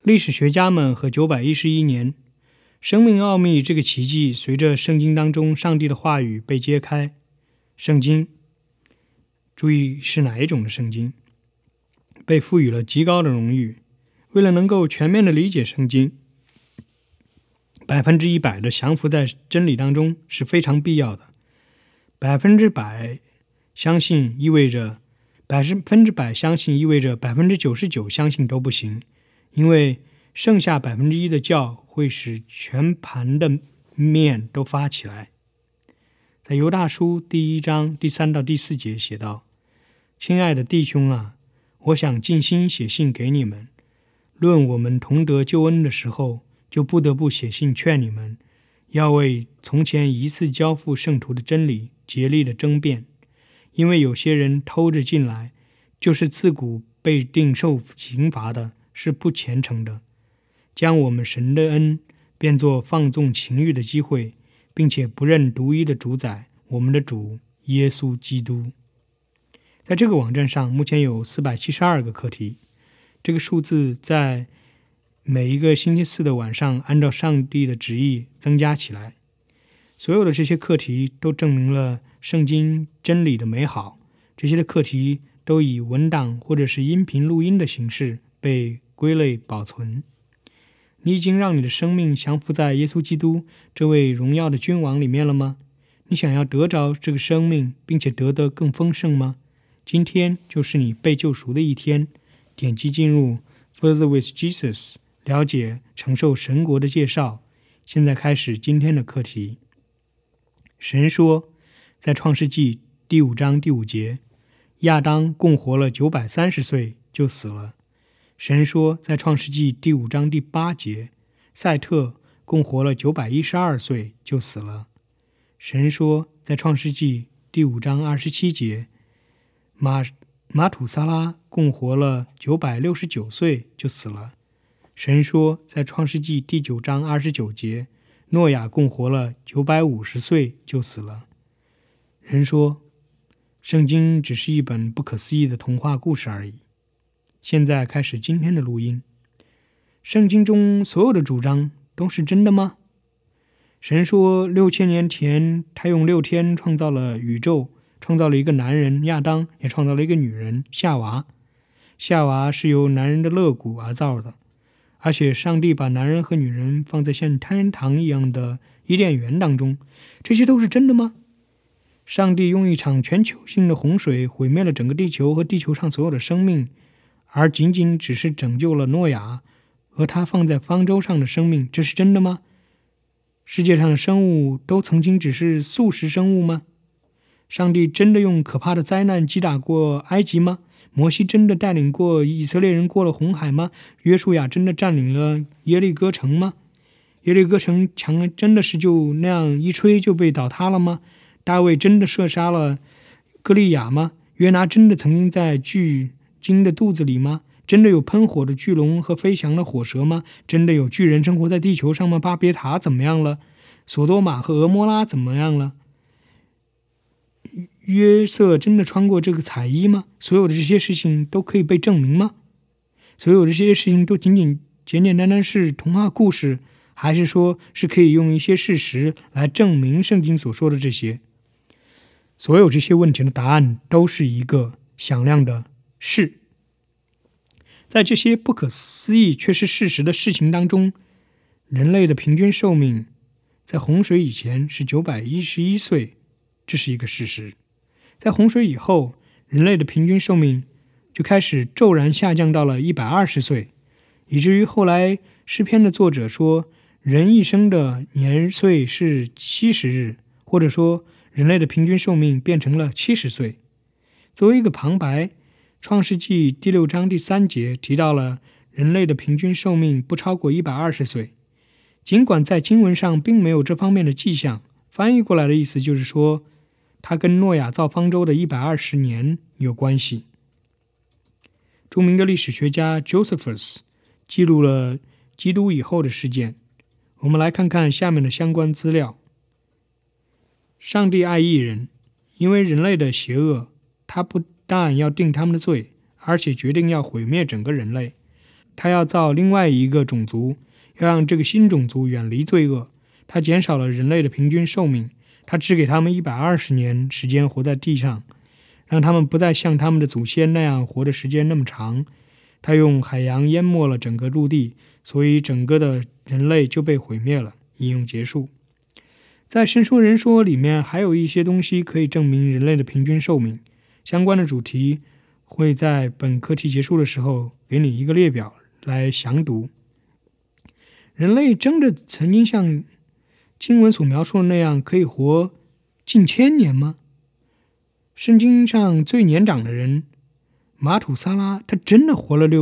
历史学家们和911年，生命奥秘这个奇迹随着圣经当中上帝的话语被揭开。圣经，注意是哪一种的圣经，被赋予了极高的荣誉。为了能够全面的理解圣经，100%的降服在真理当中是非常必要的。100%相信意味着100%相信意味着99%相信都不行，因为剩下1%的教会使全盘的面都发起来。在犹大书第1章第3到第4节写道：亲爱的弟兄啊，我想尽心写信给你们，论我们同得救恩的时候，就不得不写信劝你们，要为从前一次交付圣徒的真理竭力的争辩，因为有些人偷着进来，就是自古被定受刑罚的，是不虔诚的，将我们神的恩变作放纵情欲的机会，并且不认独一的主宰，我们的主耶稣基督。在这个网站上，目前有472个课题，这个数字在每一个星期四的晚上按照上帝的旨意增加起来。所有的这些课题都证明了圣经真理的美好，这些的课题都以文档或者是音频录音的形式被归类保存。你已经让你的生命降服在耶稣基督这位荣耀的君王里面了吗？你想要得着这个生命，并且得得更丰盛吗？今天就是你被救赎的一天。点击进入 Further with Jesus， 了解承受神国的介绍。现在开始今天的课题。神说，在创世纪第5章第5节，亚当共活了930岁就死了。神说，在创世纪第5章第8节，赛特共活了912岁就死了。神说，在创世纪第5章27节，马土撒拉共活了969岁就死了。神说，在创世纪第9章29节，诺亚共活了950岁就死了。人说，圣经只是一本不可思议的童话故事而已。现在开始今天的录音。圣经中所有的主张都是真的吗？神说6000年前他用6天创造了宇宙，创造了一个男人亚当，也创造了一个女人夏娃。夏娃是由男人的肋骨而造的，而且上帝把男人和女人放在像天堂一样的伊甸园当中，这些都是真的吗？上帝用一场全球性的洪水毁灭了整个地球和地球上所有的生命，而仅仅只是拯救了诺亚和他放在方舟上的生命，这是真的吗？世界上的生物都曾经只是素食生物吗？上帝真的用可怕的灾难击打过埃及吗？摩西真的带领过以色列人过了红海吗？约书亚真的占领了耶利哥城吗？耶利哥城墙真的是就那样一吹就被倒塌了吗？大卫真的射杀了歌利亚吗？约拿真的曾经在巨鲸的肚子里吗？真的有喷火的巨龙和飞翔的火蛇吗？真的有巨人生活在地球上吗？巴别塔怎么样了？索多玛和俄摩拉怎么样了？约瑟真的穿过这个彩衣吗？所有的这些事情都可以被证明吗？所有的这些事情都简简单单是童话故事，还是说是可以用一些事实来证明圣经所说的这些？所有这些问题的答案都是一个响亮的是。在这些不可思议却是事实的事情当中，人类的平均寿命在洪水以前是911岁，这是一个事实。在洪水以后，人类的平均寿命就开始骤然下降到了120岁，以至于后来诗篇的作者说，人一生的年岁是70日，或者说人类的平均寿命变成了70岁。作为一个旁白，创世纪第6章第3节提到了人类的平均寿命不超过120岁。尽管在经文上并没有这方面的迹象，翻译过来的意思就是说，它跟诺亚造方舟的120年有关系。著名的历史学家 Josephus 记录了基督以后的事件。我们来看看下面的相关资料。上帝爱艺人，因为人类的邪恶，他不但要定他们的罪，而且决定要毁灭整个人类。 他要造另外一个种族，要让这个新种族远离罪恶。他减少了人类的平均寿命，他只给他们120年时间活在地上，让他们不再像他们的祖先那样活的时间那么长。他用海洋淹没了整个陆地，所以整个的人类就被毁灭了。引用结束。在神说人说里面还有一些东西可以证明人类的平均寿命，相关的主题会在本课题结束的时候给你一个列表来详读。人类真的曾经像经文所描述的那样可以活近千年吗？圣经上最年长的人马土撒拉，他真的活了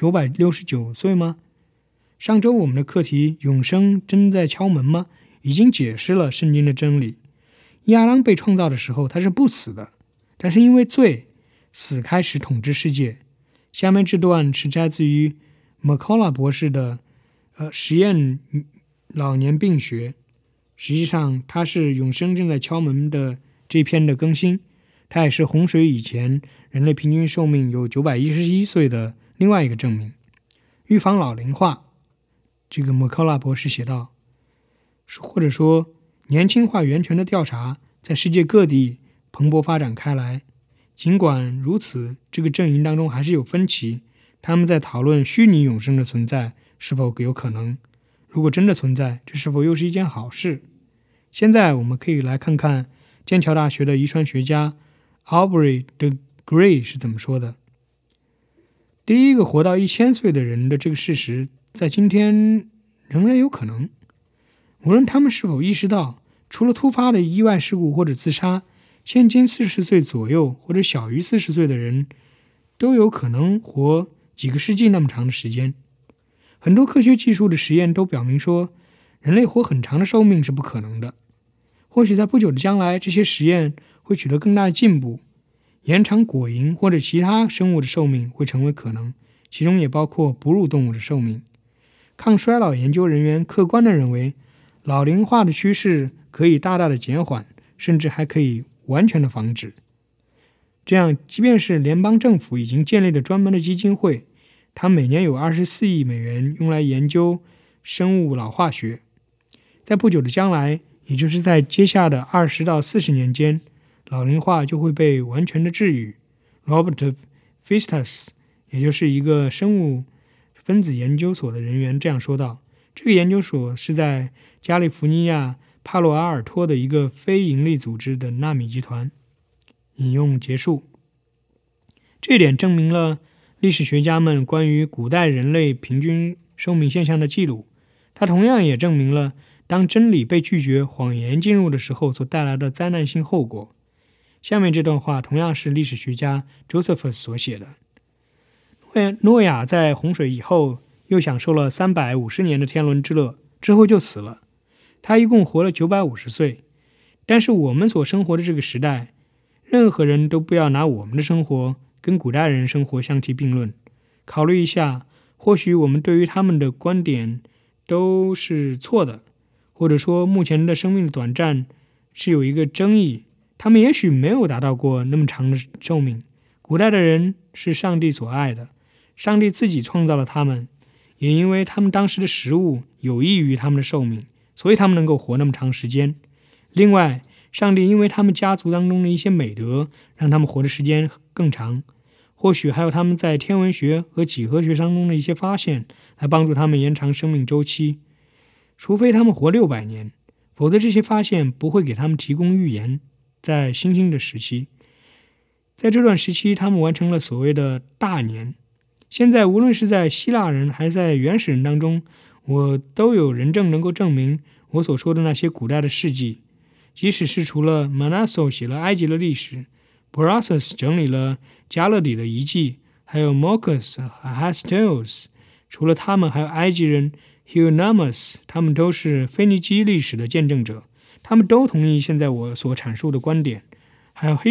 969岁吗？上周我们的课题永生真在敲门吗？已经解释了圣经的真理。亚当被创造的时候他是不死的，但是因为罪，死开始统治世界。下面这段是摘自于 McCullough 博士的实验老年病学，实际上它是永生正在敲门的这篇的更新，它也是洪水以前人类平均寿命有911岁的另外一个证明。预防老龄化，这个 McCullough 博士写道，或者说年轻化源泉的调查在世界各地蓬勃发展开来。尽管如此，这个阵营当中还是有分歧，他们在讨论虚拟永生的存在是否有可能。如果真的存在，这是否又是一件好事？现在我们可以来看看剑桥大学的遗传学家 Aubrey de Grey 是怎么说的。第一个活到1000岁的人的这个事实，在今天仍然有可能。无论他们是否意识到，除了突发的意外事故或者自杀，现今40岁左右或者小于40岁的人都有可能活几个世纪那么长的时间。很多科学技术的实验都表明说，人类活很长的寿命是不可能的。或许在不久的将来，这些实验会取得更大的进步，延长果蝇或者其他生物的寿命会成为可能，其中也包括哺乳动物的寿命。抗衰老研究人员客观地认为，老龄化的趋势可以大大的减缓，甚至还可以完全的防止。这样，即便是联邦政府已经建立了专门的基金会，它每年有24亿美元用来研究生物老化学。在不久的将来，也就是在接下的20到40年间，老龄化就会被完全的治愈。Robert Fistas， 也就是一个生物分子研究所的人员这样说道。这个研究所是在加利福尼亚帕洛阿尔托的一个非营利组织的纳米集团。引用结束。这一点证明了历史学家们关于古代人类平均寿命现象的记录，它同样也证明了当真理被拒绝、谎言进入的时候所带来的灾难性后果。下面这段话同样是历史学家 Josephus 所写的。诺亚在洪水以后又享受了350年的天伦之乐，之后就死了。他一共活了950岁。但是我们所生活的这个时代，任何人都不要拿我们的生活跟古代人生活相提并论。考虑一下，或许我们对于他们的观点都是错的，或者说目前的生命的短暂是有一个争议，他们也许没有达到过那么长的寿命。古代的人是上帝所爱的，上帝自己创造了他们，也因为他们当时的食物有益于他们的寿命，所以他们能够活那么长时间。另外，上帝因为他们家族当中的一些美德，让他们活的时间更长。或许还有他们在天文学和几何学当中的一些发现，来帮助他们延长生命周期。除非他们活600年，否则这些发现不会给他们提供预言。在新兴的时期，在这段时期，他们完成了所谓的大年。现在无论是在希腊人还是在原始人当中，我都有人证能够证明我所说的那些古代的事迹。即使是除了 Manasso 写了埃及的历史， Borassus 整理了加勒底的遗迹，还有 Moccus 和 Hastios， 除了他们还有埃及人 Hieronymus， 他们都是腓尼基历史的见证者，他们都同意现在我所阐述的观点。还有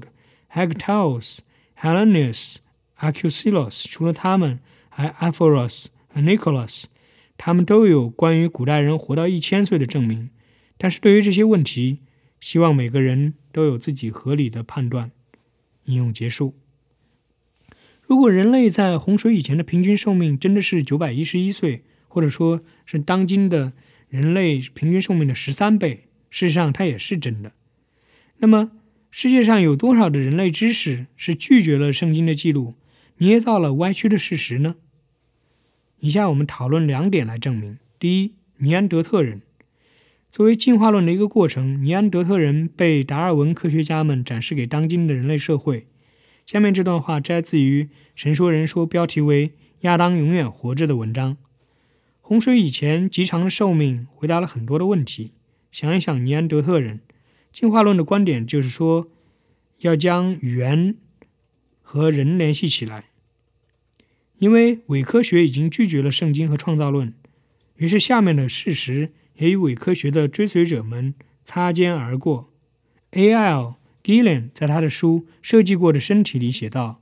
Hesiod、Hagtaus、Hellenius、Acusilos， 除了他们还有 Aphoros 和 Nicholas， 他们都有关于古代人活到1000岁的证明。但是对于这些问题，希望每个人都有自己合理的判断。引用结束。 如果人类在洪水以前的平均寿命真的是911岁，或者说是当今的人类平均寿命的13倍，事实上它也是真的。那么世界上有多少的人类知识是拒绝了圣经的记录，捏造了歪曲的事实呢？以下我们讨论2点来证明。第一，尼安德特人。作为进化论的一个过程，尼安德特人被达尔文科学家们展示给当今的人类社会。下面这段话摘自于神说人说标题为亚当永远活着的文章。洪水以前极长的寿命回答了很多的问题。想一想尼安德特人，进化论的观点就是说要将语言和人联系起来。因为伪科学已经拒绝了圣经和创造论，于是下面的事实也与伪科学的追随者们擦肩而过。A.L. Gillen 在他的书《设计过的身体》里写道，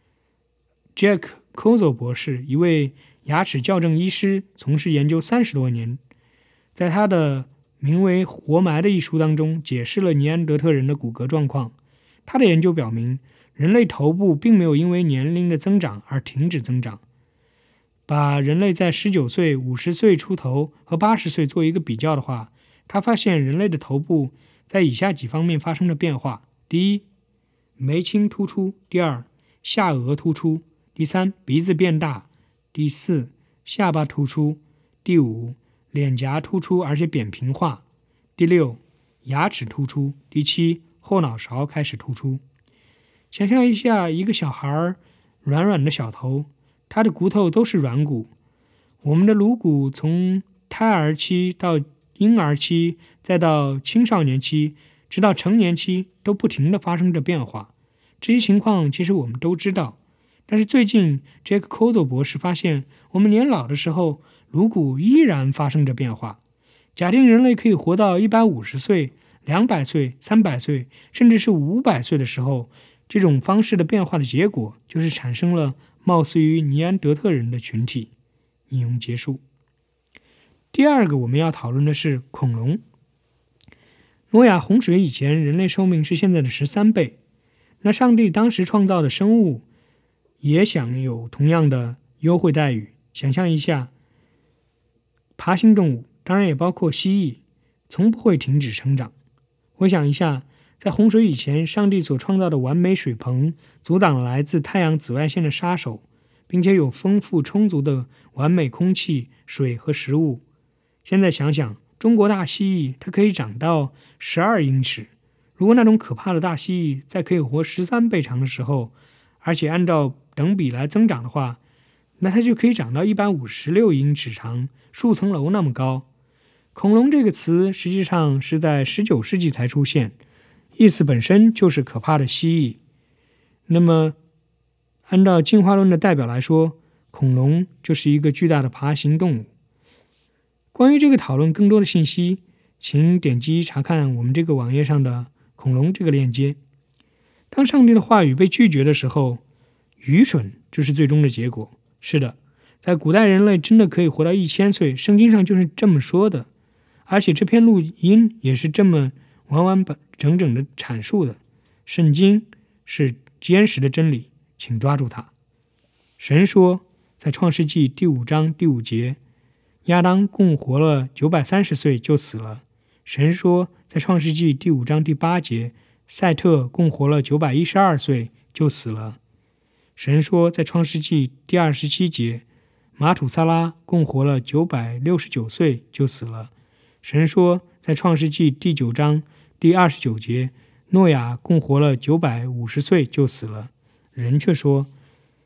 Jack Kozel 博士，一位牙齿矫正医师，从事研究30多年，在他的名为《活埋》的一书当中解释了尼安德特人的骨骼状况。他的研究表明，人类头部并没有因为年龄的增长而停止增长。把人类在19岁、50岁出头和80岁做一个比较的话，他发现人类的头部在以下几方面发生了变化。第一，眉清突出；第二，下颚突出；第三，鼻子变大；第四，下巴突出；第五，脸颊突出而且扁平化；第六，牙齿突出；第七，后脑勺开始突出。想象一下一个小孩软软的小头，他的骨头都是软骨。我们的颅骨从胎儿期到婴儿期，再到青少年期，直到成年期，都不停地发生着变化。这些情况其实我们都知道，但是最近 Jack Kozel 博士发现，我们年老的时候，颅骨依然发生着变化。假定人类可以活到150岁、200岁、300岁，甚至是500岁的时候，这种方式的变化的结果就是产生了貌似于尼安德特人的群体。引用结束。第二个我们要讨论的是恐龙。诺亚洪水以前，人类寿命是现在的13倍。那上帝当时创造的生物也享有同样的优惠待遇。想象一下，爬行动物，当然也包括蜥蜴，从不会停止成长。回想一下，在洪水以前，上帝所创造的完美水棚阻挡了来自太阳紫外线的杀手，并且有丰富充足的完美空气、水和食物。现在想想，中国大蜥蜴它可以长到12英尺，如果那种可怕的大蜥蜴在可以活13倍长的时候，而且按照等比来增长的话，那它就可以长到156英尺长，数层楼那么高。恐龙这个词实际上是在19世纪才出现，意思本身就是可怕的蜥蜴。那么按照进化论的代表来说，恐龙就是一个巨大的爬行动物。关于这个讨论更多的信息，请点击查看我们这个网页上的恐龙这个链接。当上帝的话语被拒绝的时候，愚蠢就是最终的结果。是的，在古代人类真的可以活到1000岁，圣经上就是这么说的，而且这篇录音也是这么完完整整的阐述的。圣经是坚实的真理，请抓住它。神说，在创世纪第5章第5节，亚当共活了930岁就死了。神说，在创世纪第5章第8节，赛特共活了912岁就死了。神说，在创世纪第27节，马土撒拉共活了969岁就死了。神说，在创世纪第9章第29节，诺亚共活了950岁就死了。人却说，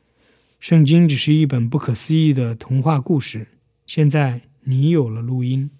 圣经只是一本不可思议的童话故事。现在你有了录音。